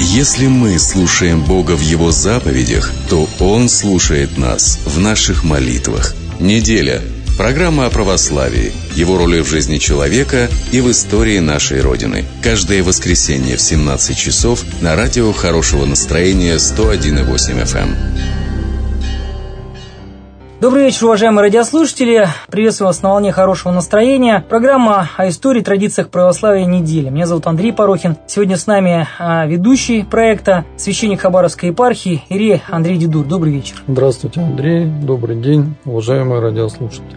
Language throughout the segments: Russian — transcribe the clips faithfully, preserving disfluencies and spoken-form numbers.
Если мы слушаем Бога в Его заповедях, то Он слушает нас в наших молитвах. Неделя. Программа о православии, его роли в жизни человека и в истории нашей Родины. Каждое воскресенье в семнадцать часов на радио Хорошего настроения сто один и восемь эф эм. Добрый вечер, уважаемые радиослушатели. Приветствую вас на волне хорошего настроения. Программа о истории и традициях православия недели. Меня зовут Андрей Порохин. Сегодня с нами ведущий проекта, священник Хабаровской епархии Ирей Андрей Дедур. Добрый вечер. Здравствуйте, Андрей. Добрый день, уважаемые радиослушатели.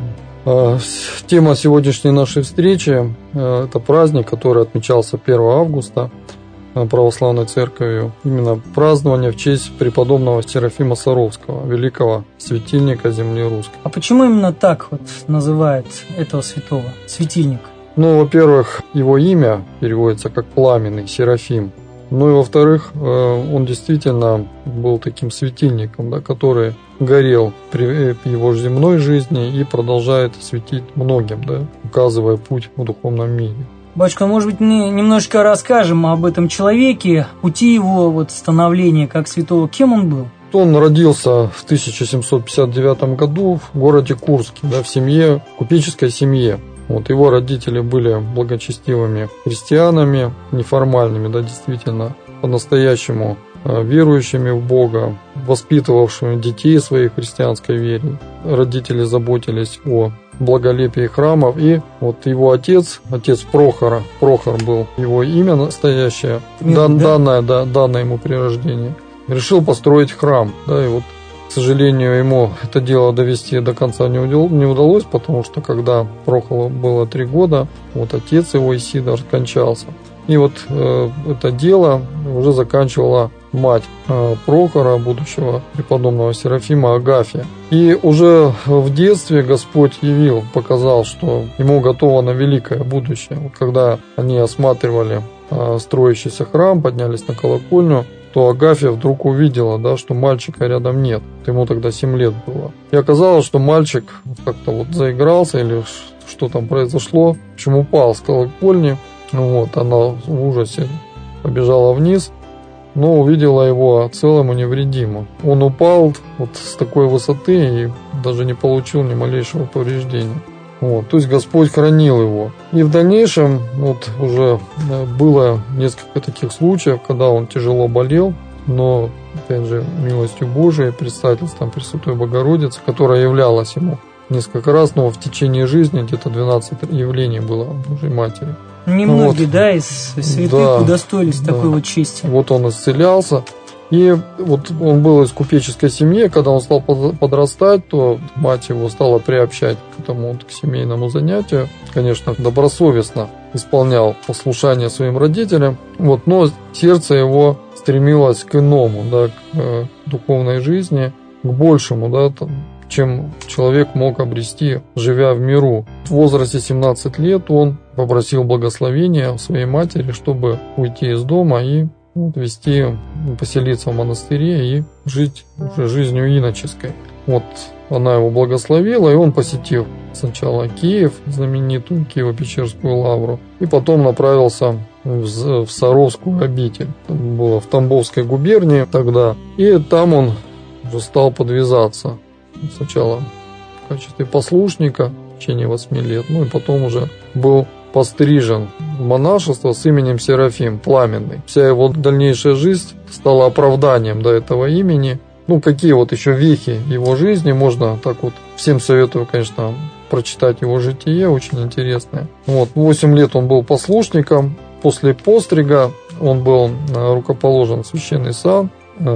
Тема сегодняшней нашей встречи – это праздник, который отмечался первого августа православной церковью. Именно празднование в честь преподобного Серафима Саровского, великого светильника земли русской. А почему именно так вот называют этого святого, светильник? Ну, во-первых, его имя переводится как «пламенный», Серафим. Ну и во-вторых, он действительно был таким светильником, да, который горел при его земной жизни и продолжает светить многим, да, указывая путь в духовном мире. Батюшка, может быть, мы немножечко расскажем об этом человеке, пути его вот становления как святого. Кем он был? Он родился в тысяча семьсот пятьдесят девятом году в городе Курске, да, в семье, купеческой семье. Вот, его родители были благочестивыми христианами, неформальными, да, действительно, по-настоящему верующими в Бога, воспитывавшими детей своей христианской вере. Родители заботились о благолепии храмов, и вот его отец, отец Прохора, Прохор был его имя настоящее, дан, да? данное, да, данное ему при рождении, решил построить храм, да, и вот, к сожалению, ему это дело довести до конца не удалось, потому что когда Прохору было три года, вот отец его, Исидор, скончался. И вот э, это дело уже заканчивала мать э, Прохора, будущего преподобного Серафима, Агафья. И уже в детстве Господь явил, показал, что ему готово на великое будущее. Вот когда они осматривали э, строящийся храм, поднялись на колокольню, то Агафья вдруг увидела, да, что мальчика рядом нет. Ему тогда семь лет было. И оказалось, что мальчик как-то вот заигрался или что там произошло, в общем, упал с колокольни. Вот, она в ужасе побежала вниз, но увидела его целым и невредимым. Он упал вот с такой высоты и даже не получил ни малейшего повреждения. Вот, то есть Господь хранил его. И в дальнейшем вот уже было несколько таких случаев, когда он тяжело болел, но, опять же, милостью Божией, предстательством Пресвятой Богородицы, которая являлась ему несколько раз, но в течение жизни где-то двенадцать явлений было Божьей Матери. Немногие, вот, да, из святых да, удостоились да. такой вот чести. Вот он исцелялся. И вот он был из купеческой семьи. Когда он стал подрастать, то мать его стала приобщать к этому, вот, к семейному занятию. Конечно, добросовестно исполнял послушание своим родителям. Вот, но сердце его стремилось к иному, да, к духовной жизни, к большему, да, там, чем человек мог обрести, живя в миру. В возрасте семнадцати лет он попросил благословения у своей матери, чтобы уйти из дома и вот, вести, поселиться в монастыре и жить уже жизнью иноческой. Вот она его благословила, и он, посетив сначала Киев, знаменитую Киево-Печерскую лавру, и потом направился в, в Саровскую обитель. Это было в Тамбовской губернии тогда. И там он уже стал подвязаться. Сначала в качестве послушника в течение восьми лет, ну и потом уже был пострижен в монашество с именем Серафим, Пламенный. Вся его дальнейшая жизнь стала оправданием до этого имени. Ну, какие вот еще вехи его жизни, можно так вот, всем советую, конечно, прочитать его житие, очень интересное. Вот, восемь лет он был послушником, после пострига он был рукоположен в священный сан,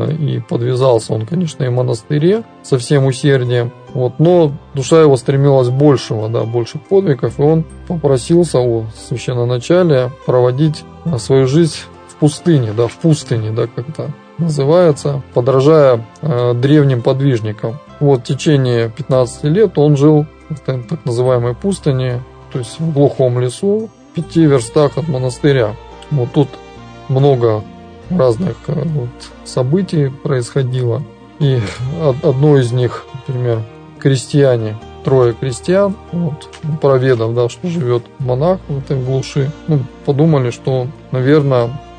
и подвязался он, конечно, и в монастыре со всем усердием. Вот, но душа его стремилась большего, да, больших подвигов, и он попросился у священноначалия проводить свою жизнь в пустыне, да, в пустыне, да, как это называется, подражая э, древним подвижникам. Вот в течение пятнадцати лет он жил в так называемой пустыне, то есть в глухом лесу, в пяти верстах от монастыря. Вот тут много разных вот, событий происходило. И одно из них, например, крестьяне, трое крестьян, вот, проведав, да, что живет монах в этой глуши, ну, подумали, что, наверное,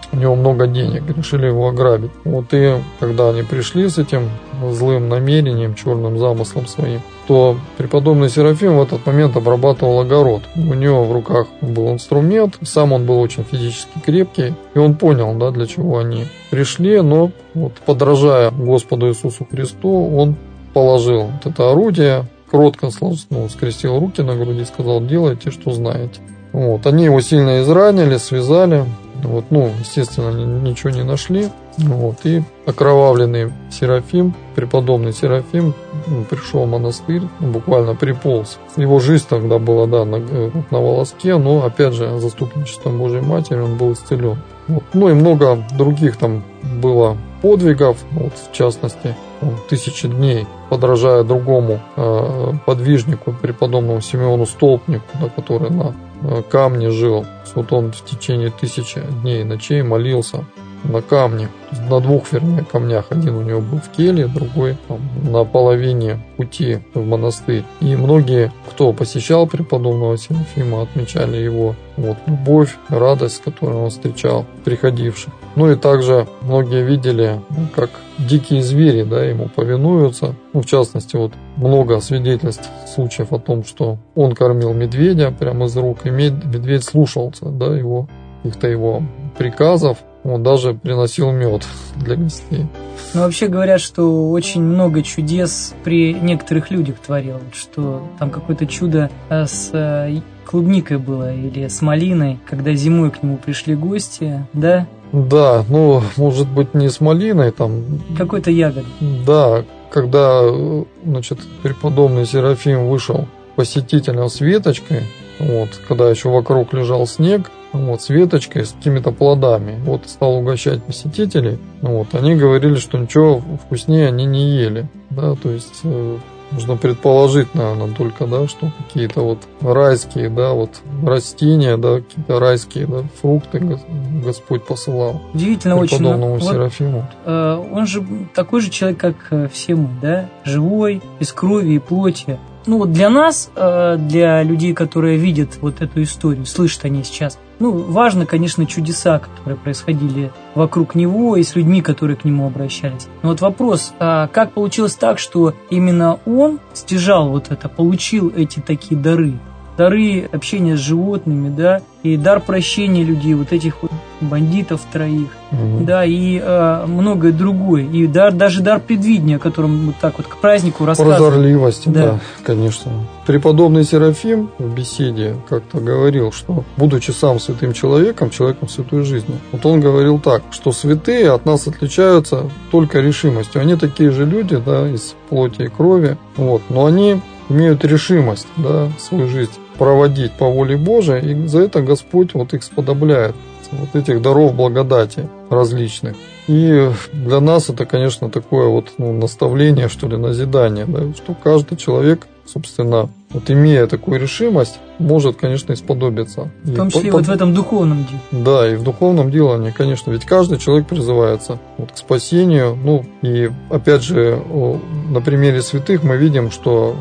у него много денег, решили его ограбить. Вот и когда они пришли с этим злым намерением, черным замыслом своим, то преподобный Серафим в этот момент обрабатывал огород. У него в руках был инструмент, сам он был очень физически крепкий, и он понял, да, для чего они пришли, но вот, подражая Господу Иисусу Христу, он положил вот это орудие, кротко ну, скрестил руки на груди и сказал: делайте, что знаете. Вот. Они его сильно изранили, связали. Вот, ну, естественно, ничего не нашли. Вот, и окровавленный Серафим, преподобный Серафим, ну, пришел в монастырь, ну, буквально приполз. Его жизнь тогда была, да, на, на волоске, но, опять же, заступничеством Божьей Матери он был исцелен. Вот. Ну и много других там было подвигов, вот, в частности, он тысячи дней, подражая другому э, подвижнику, преподобному Симеону Столпнику, да, который на э, камне жил. Вот он в течение тысячи дней и ночей молился на камне, на двух, вернее, камнях. Один у него был в келье, другой там, на половине пути в монастырь. И многие, кто посещал преподобного Серафима, отмечали его вот, любовь, радость, с которой он встречал приходивших. Ну и также многие видели, как дикие звери, да, ему повинуются. Ну, в частности, вот много свидетельств, случаев о том, что он кормил медведя прямо из рук, и медведь слушался, да, его, каких-то его приказов. Он даже приносил мед для гостей. Ну, вообще говорят, что очень много чудес при некоторых людях творил. Что там какое-то чудо с клубникой было или с малиной, когда зимой к нему пришли гости, да? Да, ну, может быть, не с малиной там. Какой-то ягод. Да, когда, значит, преподобный Серафим вышел посетителям с веточкой, вот, когда еще вокруг лежал снег, вот, с веточкой, с какими-то плодами. Вот, стал угощать посетителей. Вот, они говорили, что ничего вкуснее они не ели. Да, то есть, э, можно предположить, наверное, только, да, что какие-то вот райские, да, вот растения, да, какие-то райские, да, фрукты Господь посылал. Удивительно очень. Преподобному Серафиму. Вот, э, он же такой же человек, как все мы, да, живой, без крови и плоти. Ну вот для нас, для людей, которые видят вот эту историю, слышат они сейчас, ну, важно, конечно, чудеса, которые происходили вокруг него и с людьми, которые к нему обращались. Но вот вопрос, как получилось так, что именно он стяжал вот это, получил эти такие дары? Дары общения с животными, да, и дар прощения людей, вот этих вот бандитов троих, угу. да, и э, многое другое. И дар, даже дар предвидения, о котором вот так вот к празднику рассказывают. Прозорливость, да. да, конечно. Преподобный Серафим в беседе как-то говорил, что, будучи сам святым человеком, человеком святой жизни, вот он говорил так, что святые от нас отличаются только решимостью. Они такие же люди, да, из плоти и крови, вот, но они имеют решимость, да, свою жизнь проводить по воле Божией, и за это Господь вот их сподобляет, вот этих даров благодати различных. И для нас это, конечно, такое вот, ну, наставление, что ли, назидание, да, что каждый человек, собственно, вот имея такую решимость, может, конечно, исподобиться. В том числе и вот в этом духовном деле. Да, и в духовном делании, конечно, ведь каждый человек призывается вот к спасению. Ну, и опять же, на примере святых мы видим, что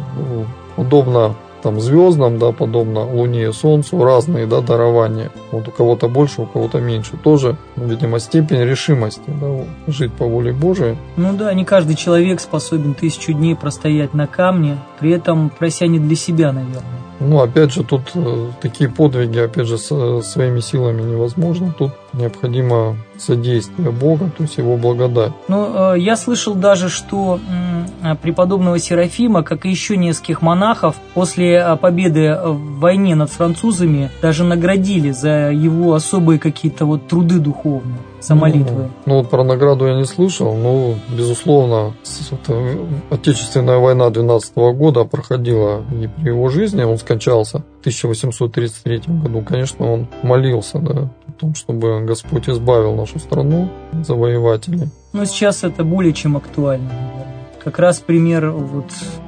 удобно там звездам, да, подобно Луне и Солнцу, разные, да, дарования. Вот у кого-то больше, у кого-то меньше. Тоже, видимо, степень решимости, да, жить по воле Божией. Ну да, не каждый человек способен тысячу дней простоять на камне, при этом прося не для себя, наверное. Ну, опять же, тут э, такие подвиги, опять же, с, своими силами невозможно. Тут необходимо содействие Бога, то есть Его благодать. Ну, э, я слышал даже, что э, преподобного Серафима, как и еще нескольких монахов, после э, победы в войне над французами даже наградили за его особые какие-то вот труды духовные, за молитвы. Ну, ну вот про награду я не слышал, но, безусловно, это, Отечественная война двенадцатого года проходила и при его жизни, он скончался в тысяча восемьсот тридцать третьем году. Конечно, он молился, да, о том, чтобы Господь избавил нашу страну от завоевателей. Но сейчас это более чем актуально, наверное. Как раз пример вот,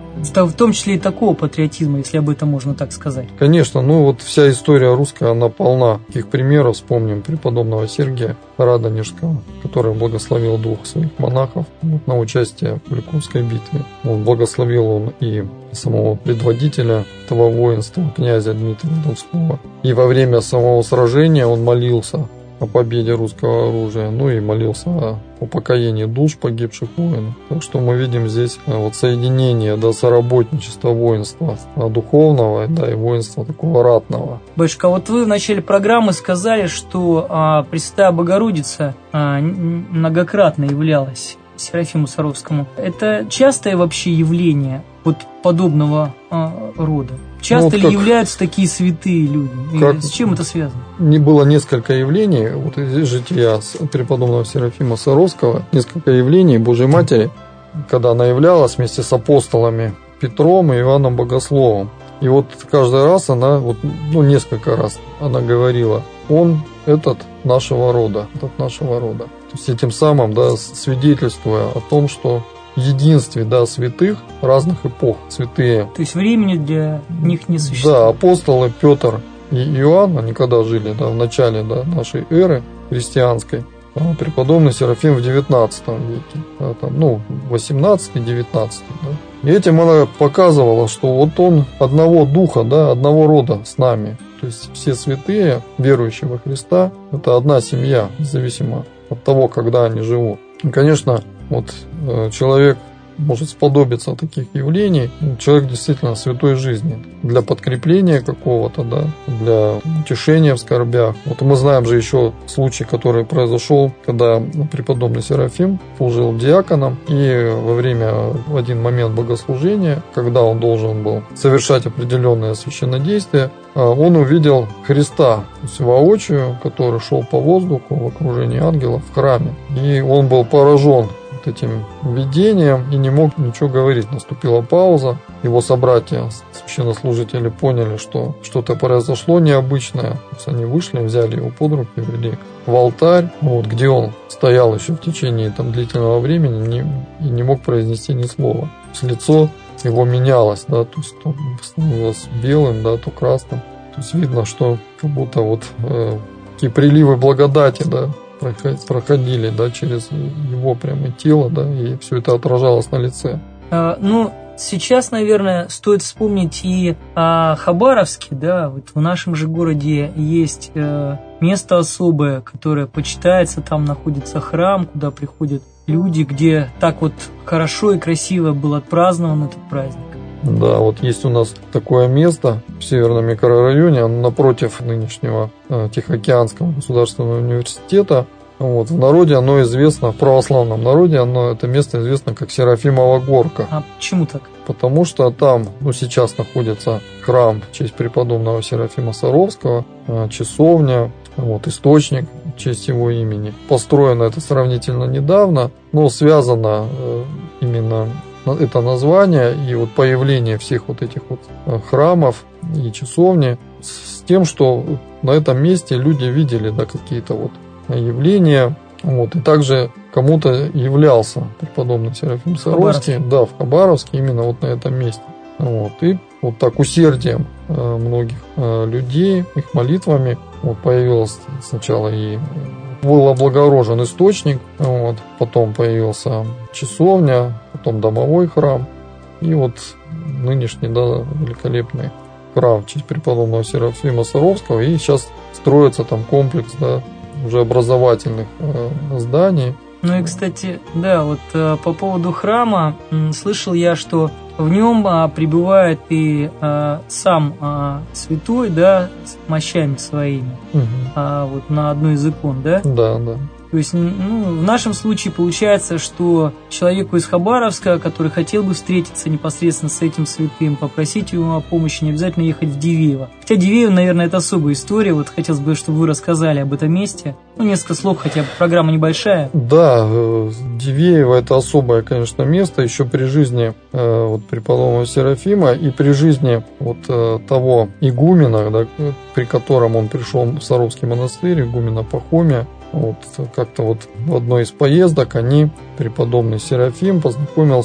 в том числе и такого патриотизма, если об этом можно так сказать. Конечно, ну вот вся история русская, она полна таких примеров. Вспомним преподобного Сергия Радонежского, который благословил двух своих монахов вот, на участие в Куликовской битве. Он благословил он и самого предводителя этого воинства, князя Дмитрия Донского. И во время самого сражения он молился о победе русского оружия, ну и молился о упокоении душ погибших воинов. Так что мы видим здесь вот соединение, да, соработничества воинства духовного, да, и воинства такого ратного. Батюшка, вот вы в начале программы сказали, что а, Пресвятая Богородица а, многократно являлась Серафиму Саровскому. Это частое вообще явление вот подобного а, рода? Часто ну, вот ли как, являются такие святые люди? И с чем это связано? Не было несколько явлений, вот из жития преподобного Серафима Саровского, несколько явлений Божьей Матери, когда она являлась вместе с апостолами Петром и Иоанном Богословом. И вот каждый раз она, вот, ну несколько раз она говорила: он этот нашего рода, этот нашего рода. То есть этим самым, да, свидетельствуя о том, что единстве, да, святых разных эпох, святые. То есть времени для них не существует. Да, апостолы Петр и Иоанн, они когда жили, да, в начале, да, нашей эры христианской, а преподобный Серафим в девятнадцатом веке, да, там, ну, восемнадцатый-девятнадцатый, да. И этим она показывала, что вот он одного духа, да, одного рода с нами. То есть все святые, верующие во Христа, это одна семья, независимо от того, когда они живут. И, конечно, вот э, человек может сподобиться таких явлений. Человек действительно святой жизни. Для подкрепления какого-то, да, для утешения в скорбях. Вот мы знаем же еще случай, который произошел, когда преподобный Серафим служил диаконом, и во время, в один момент богослужения, когда он должен был совершать определенное священнодействие, он увидел Христа, то есть воочию, который шел по воздуху в окружении ангелов в храме. И он был поражен этим видением и не мог ничего говорить. Наступила пауза. Его собратья, священнослужители, поняли, что что-то произошло необычное. То есть они вышли, взяли его под руки, вели в алтарь, вот, где он стоял еще в течение там, длительного времени не, и не мог произнести ни слова. То есть лицо его менялось, да, то есть то становилось белым, да, то красным. То есть видно, что как будто вот э, такие приливы благодати, да, проходили, да, через его прямо тело, да, и все это отражалось на лице. А, ну, сейчас, наверное, стоит вспомнить и о Хабаровске, да, вот в нашем же городе есть э, место особое, которое почитается, там находится храм, куда приходят люди, где так вот хорошо и красиво был отпразднован этот праздник. Да, вот есть у нас такое место в Северном микрорайоне, напротив нынешнего э, Тихоокеанского государственного университета. Вот, в народе оно известно, в православном народе оно, это место известно как Серафимова горка. А почему так? Потому что там, ну, сейчас находится храм в честь преподобного Серафима Саровского, э, часовня, вот, источник в честь его имени. Построено это сравнительно недавно, но связано э, именно это название и вот появление всех вот этих вот храмов и часовни с тем, что на этом месте люди видели, да, какие-то вот явления. Вот, и также кому-то являлся преподобный Серафим Саровский, да, в Хабаровске, именно вот на этом месте. Вот, и вот так усердием э, многих э, людей, их молитвами вот, появилось сначала и был облагорожен источник, вот, потом появился часовня, потом домовой храм, и вот нынешний, да, великолепный храм в честь преподобного Серафима Саровского, и сейчас строится там комплекс, да, уже образовательных э, зданий. Ну и, кстати, да, вот э, по поводу храма, э, слышал я, что в нем э, пребывает и э, сам э, святой, да, с мощами своими, угу. э, вот на одну из икон, да? Да, да. То есть, ну, в нашем случае получается, что человеку из Хабаровска, который хотел бы встретиться непосредственно с этим святым, попросить его о помощи, не обязательно ехать в Дивеево. Хотя Дивеево, наверное, это особая история. Вот хотелось бы, чтобы вы рассказали об этом месте. Ну, несколько слов, хотя бы программа небольшая. Да, Дивеево это особое, конечно, место. Еще при жизни э, вот, преподобного Серафима и при жизни вот э, того игумена, да, при котором он пришел в Саровский монастырь, игумена Пахомия. Вот как-то вот в одной из поездок они, преподобный Серафим, познакомился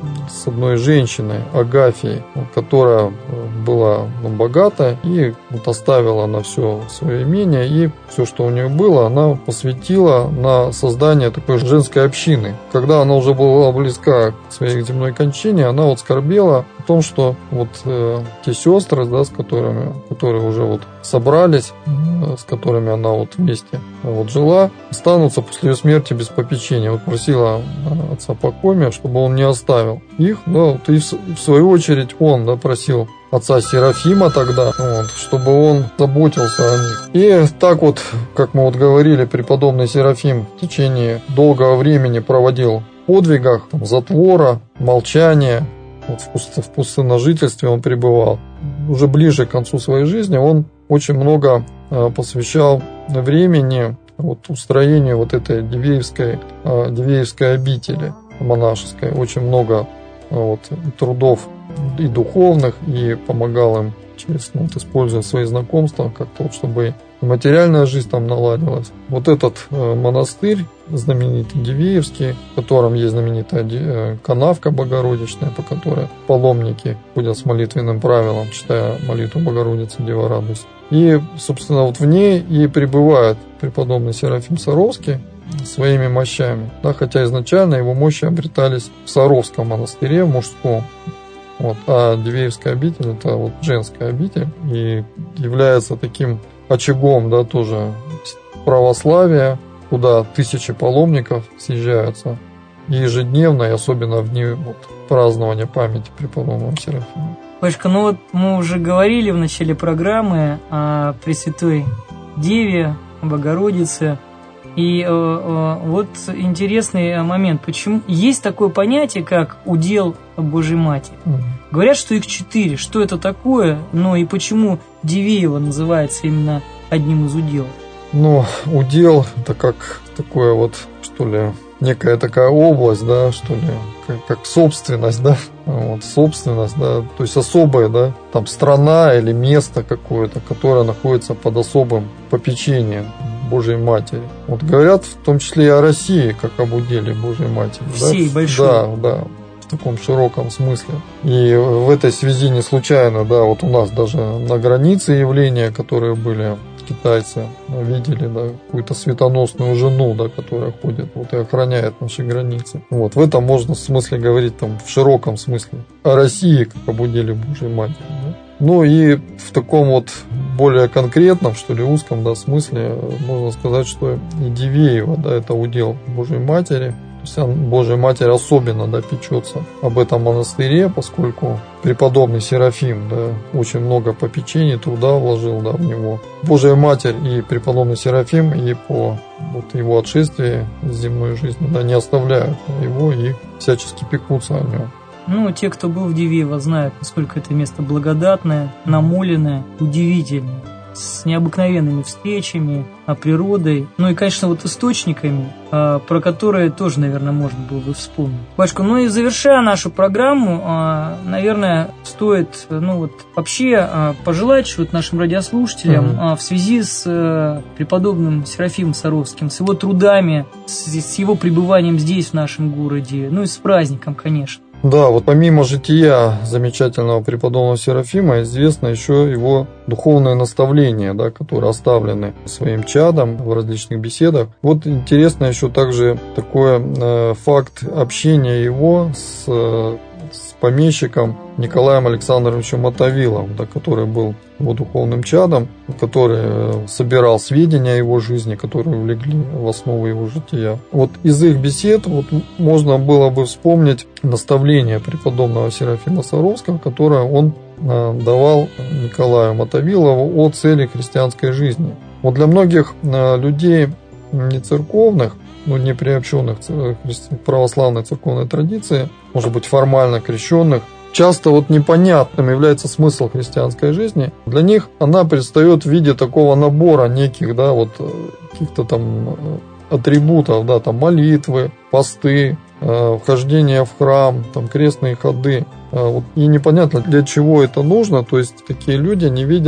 с одной женщиной, Агафией, которая была ну, богата и вот оставила на все свое имение, и все, что у нее было, она посвятила на создание такой женской общины. Когда она уже была близка к своей земной кончине, она вот скорбела о том, что вот э, те сестры, да, с которыми, которые уже вот собрались, э, с которыми она вот вместе вот жила, останутся после ее смерти без попечения. Вот просила э, отца Пакомия, чтобы он не оставил их, да, вот, и в, в свою очередь он, да, просил отца Серафима тогда, вот, чтобы он заботился о них. И так вот, как мы вот говорили, преподобный Серафим в течение долгого времени проводил в подвигах, там, затвора, молчания, вот в, пусто, в пустынножительстве он пребывал. Уже ближе к концу своей жизни он очень много э, посвящал времени вот, устроению вот этой Дивеевской, э, Дивеевской обители монашеской. Очень много э, вот, трудов и духовных, и помогал им через, ну, вот, используя свои знакомства, как-то вот, чтобы и материальная жизнь там наладилась. Вот этот э, монастырь знаменитый Дивеевский, в котором есть знаменитая э, канавка Богородичная, по которой паломники ходят с молитвенным правилом, читая молитву Богородицы, Дева радуйся. И, собственно, вот в ней и пребывает преподобный Серафим Саровский своими мощами, да, хотя изначально его мощи обретались в Саровском монастыре, в мужском. Вот, а Дивеевская обитель – это вот женская обитель и является таким очагом, да, тоже православия, куда тысячи паломников съезжаются ежедневно, и особенно в дни вот, празднования памяти преподобного Серафима. Пашка, ну вот мы уже говорили в начале программы о Пресвятой Деве, Богородице. И э, э, вот интересный момент, почему есть такое понятие, как удел Божьей Матери. Mm-hmm. Говорят, что их четыре. Что это такое? Ну и почему Дивеево называется именно одним из уделов? Ну, удел это как такое вот, что ли, некая такая область, да, что ли, как, как собственность, да, вот, собственность, да, то есть особая, да, там страна или место какое-то, которое находится под особым попечением Божьей Матери. Вот говорят в том числе и о России, как об уделе Божьей Матери. Всей да? большой. Да, да, в таком широком смысле. И в этой связи не случайно, да, вот у нас даже на границе явления, которые были, китайцы видели, да, какую-то светоносную жену, да, которая ходит вот и охраняет наши границы. Вот в этом можно в смысле говорить там в широком смысле о России, как об уделе Божьей Матери. Да? Ну и в таком вот более конкретном, что ли, узком, да, смысле можно сказать, что и Дивеево, да, это удел Божьей Матери. То есть Божья Матерь особенно, да, печется об этом монастыре, поскольку преподобный Серафим, да, очень много попечений, труда вложил, да, в него. Божья Матерь и преподобный Серафим и по вот его отшествии с земной жизни, да, не оставляют его и всячески пекутся о нем. Ну, те, кто был в Дивеево, знают, насколько это место благодатное, намоленное, удивительное, с необыкновенными встречами, природой, ну и, конечно, вот источниками, про которые тоже, наверное, можно было бы вспомнить. Пашка, ну и завершая нашу программу, наверное, стоит, ну вот, вообще пожелать вот нашим радиослушателям mm-hmm. в связи с преподобным Серафимом Саровским, с его трудами, с его пребыванием здесь, в нашем городе, ну и с праздником, конечно. Да, вот помимо жития замечательного преподобного Серафима, известно еще его духовные наставления, да, которые оставлены своим чадом в различных беседах. Вот интересно еще также такой э, факт общения его с, э, с помещиком Николаем Александровичем Мотовиловым, да, который был его духовным чадом, который собирал сведения о его жизни, которые легли в основу его жития. Вот из их бесед вот можно было бы вспомнить наставление преподобного Серафима Саровского, которое он давал Николаю Мотовилову о цели христианской жизни. Вот для многих людей не церковных, ну, не приобщенных к православной церковной традиции, может быть, формально крещенных, часто вот непонятным является смысл христианской жизни. Для них она предстает в виде такого набора неких, да, вот каких-то там атрибутов, да, там молитвы, посты, э, вхождение в храм, там крестные ходы. Э, вот, и непонятно, для чего это нужно. То есть такие люди не видят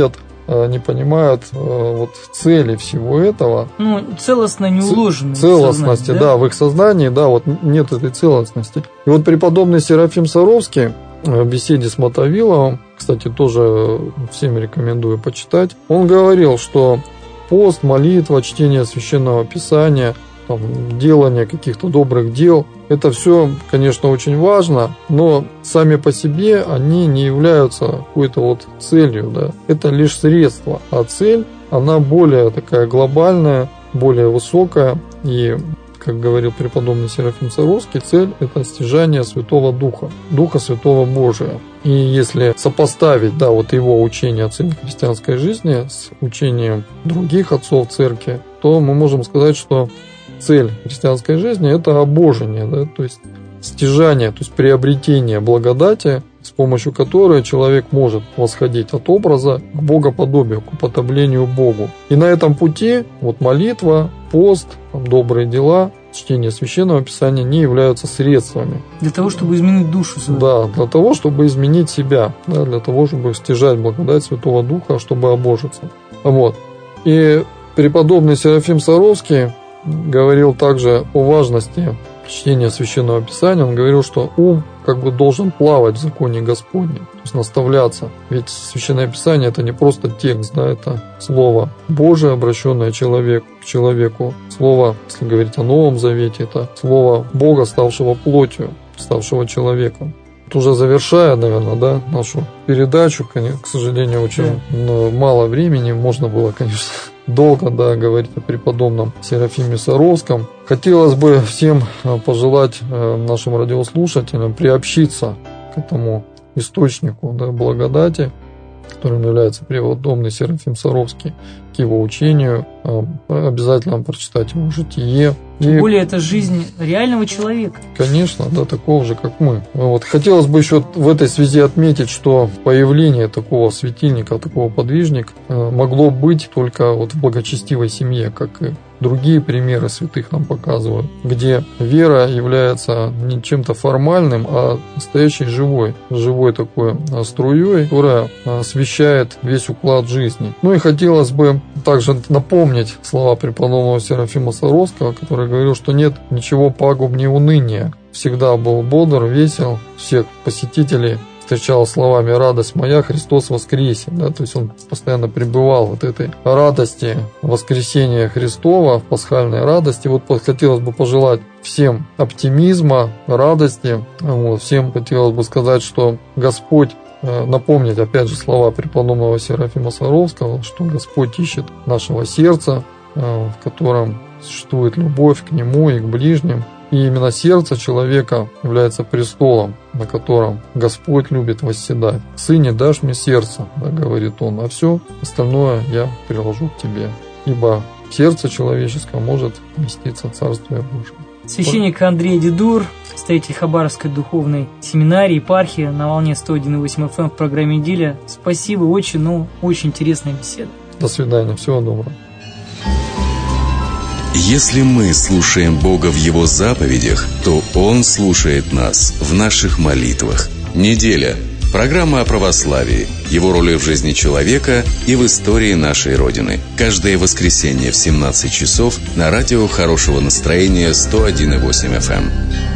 не понимают вот цели всего этого. Ну, целостно не уложено. Целостности, да? да, в их сознании, да, вот нет этой целостности. И вот преподобный Серафим Саровский в беседе с Мотовиловым, кстати, тоже всем рекомендую почитать, он говорил, что пост, молитва, чтение Священного Писания, там, делание каких-то добрых дел, это все, конечно, очень важно, но сами по себе они не являются какой-то вот целью, да. Это лишь средство, а цель, она более такая глобальная, более высокая, и, как говорил преподобный Серафим Саровский, цель – это стяжание Святого Духа, Духа Святого Божия. И если сопоставить, да, вот его учение о цели христианской жизни с учением других отцов церкви, то мы можем сказать, что цель христианской жизни – это обожение, да, то есть стяжание, то есть приобретение благодати, с помощью которой человек может восходить от образа к богоподобию, к уподоблению Богу. И на этом пути вот молитва, пост, добрые дела, чтение Священного Писания не являются средствами. Для того, чтобы изменить душу свою. Да, для того, чтобы изменить себя, да, для того, чтобы стяжать благодать Святого Духа, чтобы обожиться. Вот. И преподобный Серафим Саровский говорил также о важности чтения Священного Писания. Он говорил, что ум как бы должен плавать в законе Господнем, то есть наставляться. Ведь Священное Писание – это не просто текст, да, это Слово Божие, обращенное человек, к человеку. Слово, если говорить о Новом Завете, это Слово Бога, ставшего плотью, ставшего человеком. Вот уже завершая, наверное, да, нашу передачу, к сожалению, очень да. мало времени, можно было, конечно, долго, да, говорить о преподобном Серафиме Саровском. Хотелось бы всем пожелать нашим радиослушателям приобщиться к этому источнику, да, благодати, которым является преподобный Серафим Саровский, к его учению, обязательно прочитать его житие. Тем более это жизнь реального человека. Конечно, да, такого же, как мы. Вот. Хотелось бы еще в этой связи отметить, что появление такого светильника, такого подвижника могло быть только вот в благочестивой семье, как и другие примеры святых нам показывают, где вера является не чем-то формальным, а настоящей живой, живой такой струей, которая освещает весь уклад жизни. Ну и хотелось бы также напомнить слова преподобного Серафима Саровского, который говорил, что нет ничего пагубнее уныния. Всегда был бодр, весел, всех посетителей встречал словами «радость моя, Христос воскресе». Да, то есть он постоянно пребывал вот этой радости воскресения Христова, в пасхальной радости. Вот хотелось бы пожелать всем оптимизма, радости. Вот, всем хотелось бы сказать, что Господь, напомнить опять же слова преподобного Серафима Саровского, что Господь ищет нашего сердца, в котором существует любовь к Нему и к ближним. И именно сердце человека является престолом, на котором Господь любит восседать. «Сыне, дашь мне сердце», да, говорит он, «а все остальное я приложу к тебе, ибо сердце человеческое может вместиться в Царствие Божие». Священник Андрей Дедур, настоятель Хабаровской духовной семинарии, епархии, на волне сто один и восемь эф эм в программе «Неделя». Спасибо, очень, ну, очень интересная беседа. До свидания, всего доброго. Если мы слушаем Бога в Его заповедях, то Он слушает нас в наших молитвах. Неделя. Программа о православии, его роли в жизни человека и в истории нашей Родины. Каждое воскресенье в семнадцать часов на радио хорошего настроения сто один и восемь эф эм.